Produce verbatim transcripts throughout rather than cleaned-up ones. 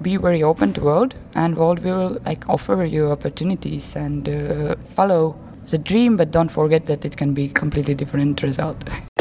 be very open to world, and world will like offer you opportunities and uh, follow the dream, but don't forget that it can be completely different result.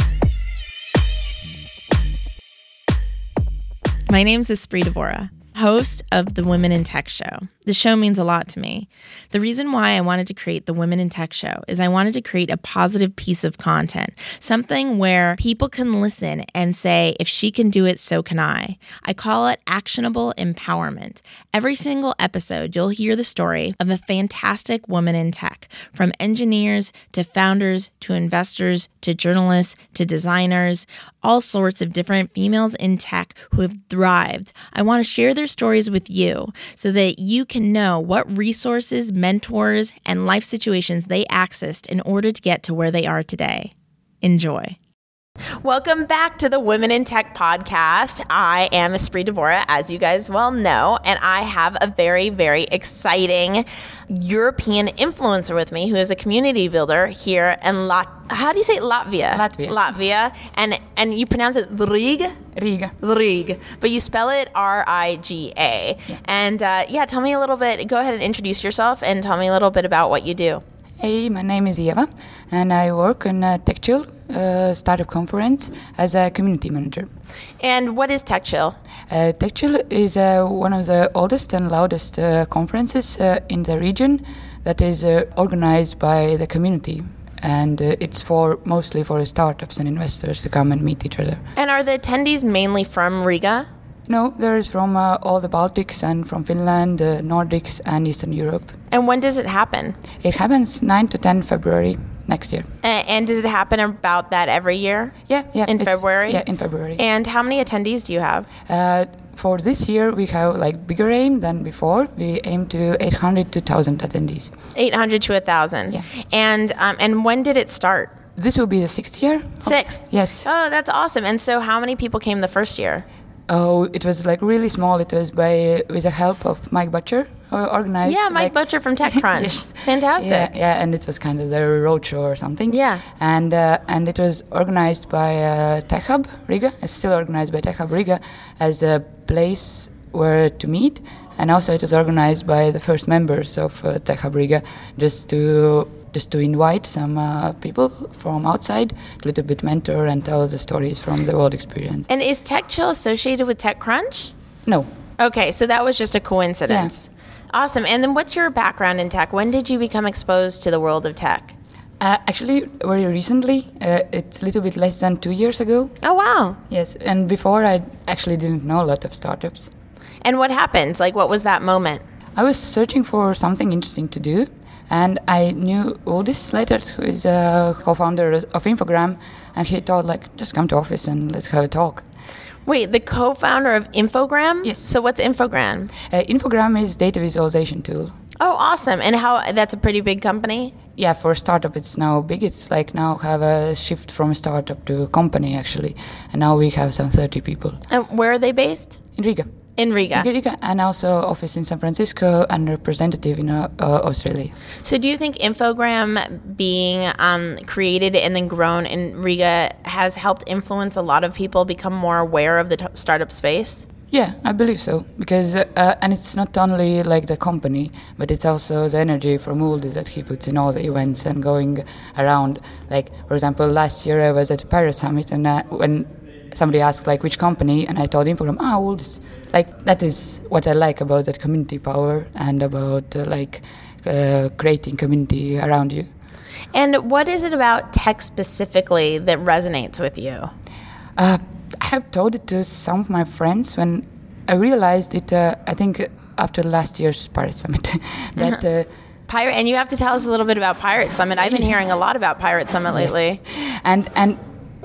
My name's Esprit Devora, host of the Women in Tech Show. The show means a lot to me. The reason why I wanted to create the Women in Tech Show is I wanted to create a positive piece of content, something where people can listen and say, if she can do it, so can I. I call it actionable empowerment. Every single episode, you'll hear the story of a fantastic woman in tech, from engineers to founders to investors to journalists to designers, all sorts of different females in tech who have thrived. I want to share their stories with you so that you can know what resources, mentors, and life situations they accessed in order to get to where they are today. Enjoy. Welcome back to the Women in Tech podcast. I am Esprit Devora, as you guys well know, and I have a very, very exciting European influencer with me who is a community builder here in Lat. How do you say it? Latvia? Latvia. Latvia. And and you pronounce it Riga? Riga. Riga. But you spell it R I G A. Yeah. And uh, yeah, tell me a little bit. Go ahead and introduce yourself and tell me a little bit about what you do. Hey, my name is Eva, and I work in uh, TechChill uh, startup conference as a community manager. And what is TechChill? Uh, TechChill is uh, one of the oldest and loudest uh, conferences uh, in the region that is uh, organized by the community. And uh, it's for mostly for startups and investors to come and meet each other. And are the attendees mainly from Riga? No, there's from uh, all the Baltics and from Finland, uh, Nordics and Eastern Europe. And when does it happen? It happens nine to ten February next year. And, and does it happen about that every year? Yeah, yeah. In February? Yeah, in February. And how many attendees do you have? Uh, for this year, we have like bigger aim than before. We aim to eight hundred to one thousand attendees. eight hundred to one thousand. Yeah. And um, and when did it start? This will be the sixth year. Sixth? Yes. Oh, that's awesome. And so how many people came the first year? Oh, it was like really small. It was by with the help of Mike Butcher uh, organized. Yeah, Mike like, Butcher from TechCrunch. Yes. Fantastic. Yeah, yeah, and it was kind of the roadshow or something. Yeah. And uh, and it was organized by uh, Tech Hub Riga. It's still organized by Tech Hub Riga as a place where to meet, and also it was organized by the first members of uh, Tech Hub Riga, just to just to invite some uh, people from outside, a little bit mentor and tell the stories from the world experience. And is TechChill associated with TechCrunch? No. Okay, so that was just a coincidence. Yeah. Awesome. And then what's your background in tech? When did you become exposed to the world of tech? Uh, actually, very recently. Uh, it's a little bit less than two years ago. Oh, wow. Yes, and before I actually didn't know a lot of startups. And what happened? Like, what was that moment? I was searching for something interesting to do, and I knew Uldis Leiters, who is a co-founder of Infogram, and he thought, like, just come to office and let's have a talk. Wait, the co-founder of Infogram? Yes. So what's Infogram? Uh, Infogram is data visualization tool. Oh, awesome. And how, that's a pretty big company? Yeah, for a startup, it's now big. It's like now have a shift from a startup to a company, actually. And now we have some thirty people. And where are they based? In Riga. In Riga. Riga, and also office in San Francisco and representative in uh, uh, Australia. So do you think Infogram being um, created and then grown in Riga has helped influence a lot of people become more aware of the t- startup space? Yeah, I believe so. Because, uh, and it's not only like the company, but it's also the energy from Uldis that he puts in all the events and going around. Like, for example, last year I was at the Pirate Summit, and uh, when somebody asked, like, which company, and I told Infogram, ah, Uldis. Like, that is what I like about that community power and about, uh, like, uh, creating community around you. And what is it about tech specifically that resonates with you? Uh, I have told it to some of my friends when I realized it, uh, I think, after last year's Pirate Summit, that... Uh, Pirate, and you have to tell us a little bit about Pirate Summit. I've been hearing a lot about Pirate Summit lately. Yes. And, and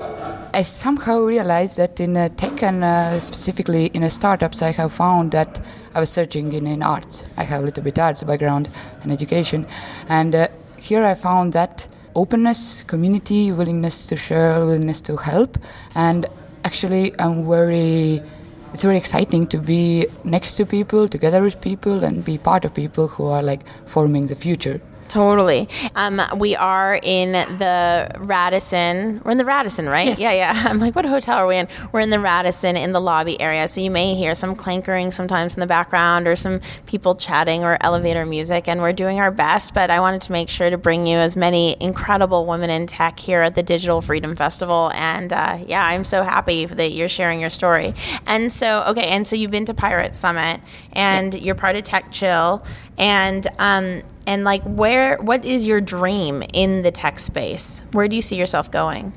I somehow realized that in uh, tech and uh, specifically in uh, startups, I have found that I was searching in, in arts. I have a little bit arts background and education. And uh, here I found that openness, community, willingness to share, willingness to help. And actually, I'm very... It's very exciting to be next to people, together with people, and be part of people who are like forming the future. Totally. Um, we are in the Radisson. We're in the Radisson, right? Yes. Yeah, yeah. I'm like, what hotel are we in? We're in the Radisson in the lobby area. So you may hear some clankering sometimes in the background or some people chatting or elevator music. And we're doing our best. But I wanted to make sure to bring you as many incredible women in tech here at the Digital Freedom Festival. And uh, yeah, I'm so happy that you're sharing your story. And so, okay, and so you've been to Pirate Summit and yeah. you're part of TechChill. And um, and like, where, what is your dream in the tech space? Where do you see yourself going?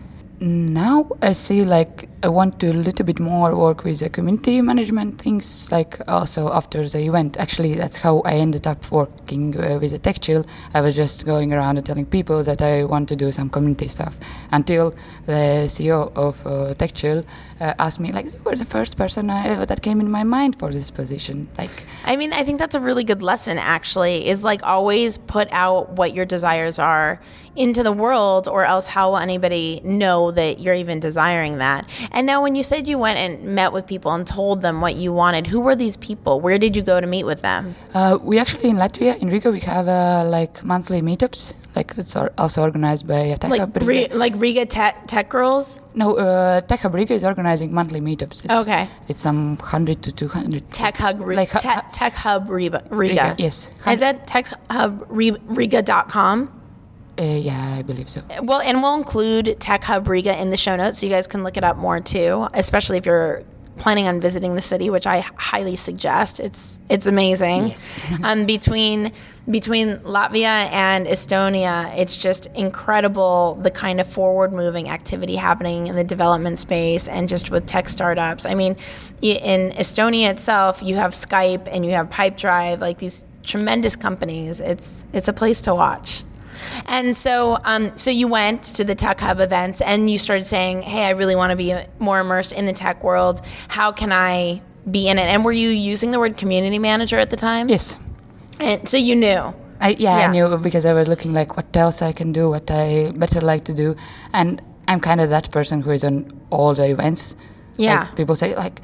Now I see like I want to a little bit more work with the community management things, like also after the event. Actually, that's how I ended up working uh, with the TechChill. I was just going around and telling people that I want to do some community stuff until the C E O of uh, TechChill uh, asked me, like, you were the first person I, that came in my mind for this position. Like, I mean, I think that's a really good lesson, actually, is like always put out what your desires are into the world, or else how will anybody know that you're even desiring that? And now when you said you went and met with people and told them what you wanted, who were these people? Where did you go to meet with them? Uh, we actually, in Latvia, in Riga, we have uh, like monthly meetups. Like, it's also organized by Tech like, Hub Riga. Re- like Riga Tech, Tech Girls? No, uh, Tech Hub Riga is organizing monthly meetups. It's, okay. It's some one hundred to two hundred. Tech Hub, Riga, like, te- ha- Tech Hub Riga. Riga. Yes. Is that tech hub riga dot com? Uh, yeah, I believe so. Well, and we'll include Tech Hub Riga in the show notes so you guys can look it up more too, especially if you're planning on visiting the city, which I highly suggest. It's it's amazing. Yes. um, between between Latvia and Estonia, it's just incredible the kind of forward-moving activity happening in the development space and just with tech startups. I mean, in Estonia itself, you have Skype and you have Pipedrive, like these tremendous companies. It's it's a place to watch. And so um, so you went to the Tech Hub events and you started saying, hey, I really want to be more immersed in the tech world. How can I be in it? And were you using the word community manager at the time? Yes. And so you knew. I, yeah, yeah, I knew, because I was looking like what else I can do, what I better like to do. And I'm kind of that person who is on all the events. Yeah. Like, people say, like,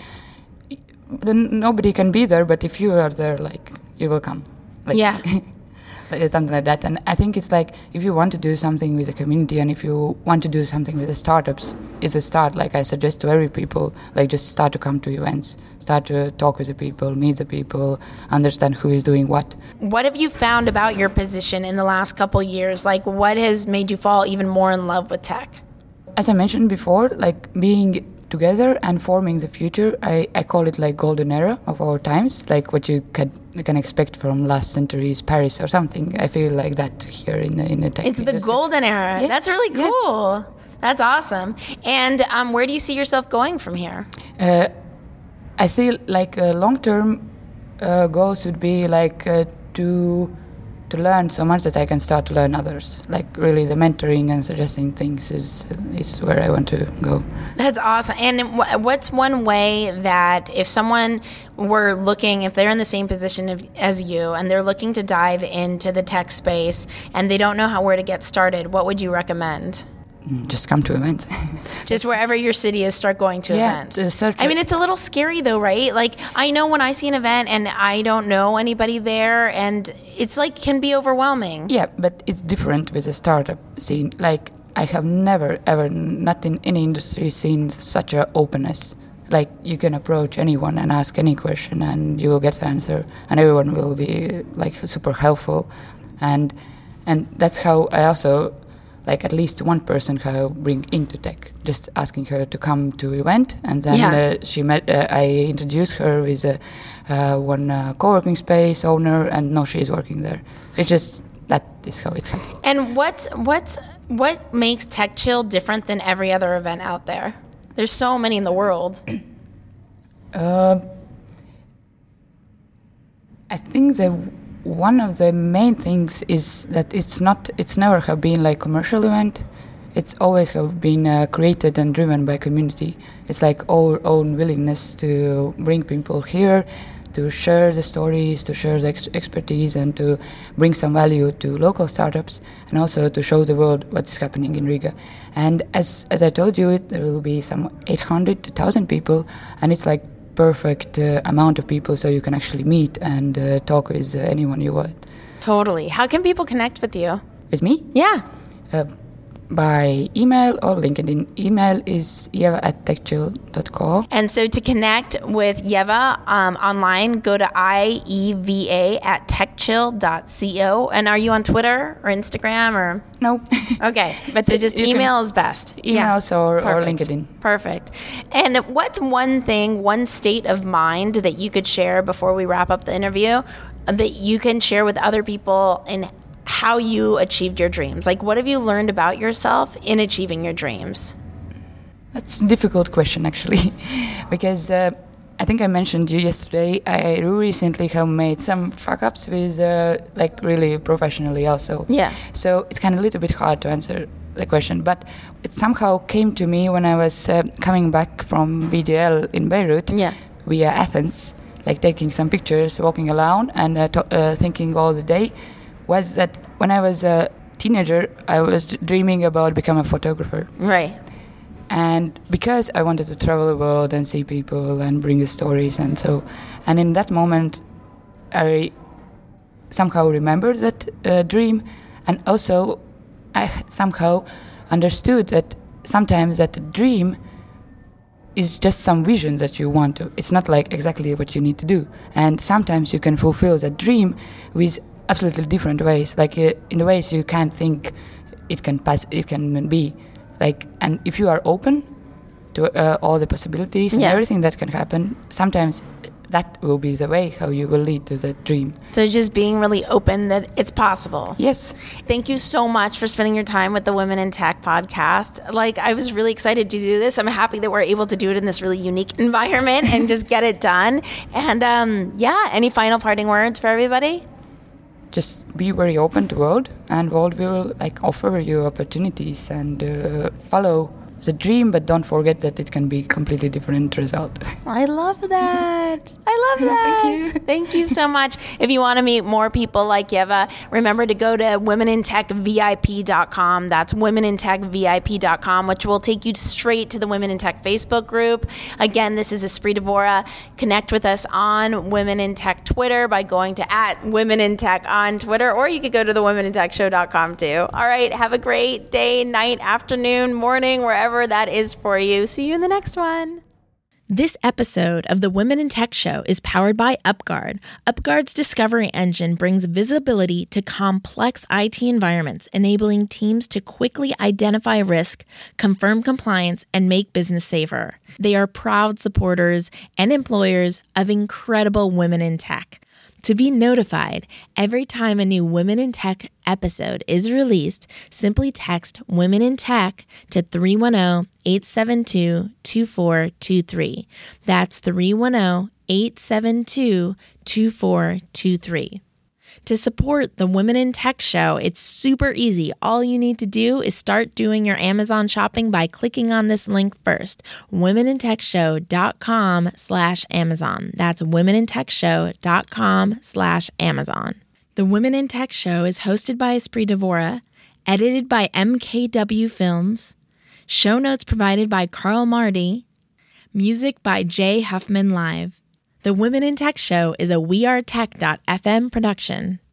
nobody can be there, but if you are there, like, you will come. Like, yeah. Something like that. And I think it's like, if you want to do something with the community and if you want to do something with the startups, it's a start. Like I suggest to every people, like just start to come to events, start to talk with the people, meet the people, understand who is doing what. What have you found about your position in the last couple of years? Like, what has made you fall even more in love with tech? As I mentioned before, like being together and forming the future, I, I call it like golden era of our times, like what you can you can expect from last century's Paris or something. I feel like that here in the, in the tech It's industry. the golden era. Yes, That's really cool. Yes. That's awesome. And um, where do you see yourself going from here? Uh, I feel like uh, long-term uh, goals would be like uh, to to learn so much that I can start to learn others. Like really the mentoring and suggesting things is is where I want to go. That's awesome. And what's one way that if someone were looking, if they're in the same position of, as you and they're looking to dive into the tech space and they don't know how where to get started, what would you recommend? Just come to events. Just wherever your city is, start going to yeah, events. I mean, it's a little scary though, right? Like, I know when I see an event and I don't know anybody there, and it's like can be overwhelming. Yeah, but it's different with a startup scene. Like, I have never, ever, not in any industry, seen such a openness. Like, you can approach anyone and ask any question and you will get an answer, and everyone will be like super helpful. And and that's how I also, like at least one person who I bring into tech, just asking her to come to event, and then yeah. uh, she met. Uh, I introduced her with uh, uh, one uh, co-working space owner, and now she's working there. It just that is how it's happening. And what's what's what makes TechChill different than every other event out there? There's so many in the world. uh, I think the. One of the main things is that it's not, it's never have been like commercial event. It's always have been uh, created and driven by community. It's like our own willingness to bring people here, to share the stories, to share the ex- expertise, and to bring some value to local startups, and also to show the world what is happening in Riga. And as as I told you, it, there will be some eight hundred to one thousand people, and it's like perfect uh, amount of people so you can actually meet and uh, talk with uh, anyone you want. Totally. How can people connect with you? With me? Yeah. Uh, by email or LinkedIn. Email is yeva at techchill dot co. And so to connect with Yeva um, online, go to I E V A at techchill dot co. And are you on Twitter or Instagram or? No. Okay. But so just email is best. Emails yeah. or, or Perfect. LinkedIn. Perfect. And what's one thing, one state of mind that you could share before we wrap up the interview that you can share with other people in how you achieved your dreams? Like, what have you learned about yourself in achieving your dreams? That's a difficult question, actually, because uh, I think I mentioned you yesterday. I recently have made some fuck ups with, uh, like, really professionally also. Yeah. So it's kind of a little bit hard to answer the question, but it somehow came to me when I was uh, coming back from B D L in Beirut Yeah. via Athens, like taking some pictures, walking around, and uh, to- uh, thinking all the day. Was that when I was a teenager, I was dreaming about becoming a photographer. Right. And because I wanted to travel the world and see people and bring the stories and so, and in that moment, I somehow remembered that uh, dream, and also I somehow understood that sometimes that dream is just some vision that you want to. It's not like exactly what you need to do. And sometimes you can fulfill that dream with absolutely different ways, like uh, in the ways you can't think it can pass, it can be, like, and if you are open to uh, all the possibilities and yeah. everything that can happen, sometimes that will be the way how you will lead to the dream. So just being really open that it's possible. Yes. Thank you so much for spending your time with the Women in Tech podcast. Like, I was really excited to do this. I'm happy that we're able to do it in this really unique environment and just get it done. And um, yeah, any final parting words for everybody? Just be very open to world, and world will like offer you opportunities, and uh, follow the dream, but don't forget that it can be completely different result. I love that. I love that. Thank you. Thank you so much. If you want to meet more people like Yeva, remember to go to women in tech V I P dot com. That's women in tech V I P dot com, which will take you straight to the Women in Tech Facebook group. Again, this is Esprit Devora. Connect with us on Women in Tech Twitter by going to at Women in Tech on Twitter, or you could go to the women in tech show dot com too. All right. Have a great day, night, afternoon, morning, wherever that is for you. See you in the next one. This episode of the Women in Tech Show is powered by UpGuard. UpGuard's discovery engine brings visibility to complex I T environments, enabling teams to quickly identify risk, confirm compliance, and make business safer. They are proud supporters and employers of incredible women in tech. To be notified every time a new Women in Tech episode is released, simply text Women in Tech to three one zero, eight seven two, two four two three. That's three one zero, eight seven two, two four two three. To support the Women in Tech Show, it's super easy. All you need to do is start doing your Amazon shopping by clicking on this link first, women in tech show dot com slash Amazon. That's women in tech show dot com slash Amazon. The Women in Tech Show is hosted by Esprit Devora, edited by M K W Films, show notes provided by Carl Marty, music by Jay Huffman Live. The Women in Tech Show is a we are tech dot f m production.